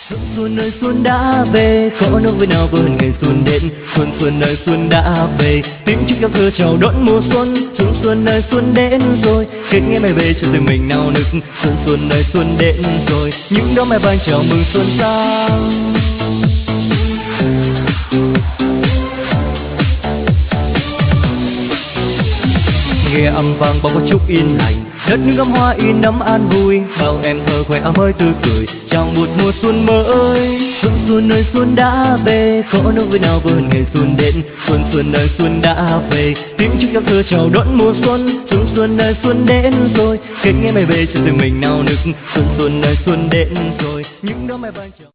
Xuân ơi xuân đã về, có nỗi vui nào hơn ngày xuân đến. Xuân ơi xuân đã về, tiếng chúc giao thừa chào đón mùa xuân. Xuân ơi xuân đến rồi, kết nghe mày về cho tình mình nao nức. Xuân ơi xuân đến rồi, những đóa mai vàng chào mừng xuân sang. Nghe âm vang bao có chút yên lành, đất nước gấm hoa in ấm an vui. Bao em thơ khoe áo mới tươi cười, chào một mùa xuân mới. Xuân ơi xuân đã về, có nỗi vui nào hơn ngày xuân đến. Xuân ơi xuân đã về, tiếng chúc giao thừa chào đón mùa xuân. Xuân ơi xuân đến rồi, kết nghe mày về cho tình mình nao nức. Xuân ơi xuân đến rồi, những đóa mai vàng chào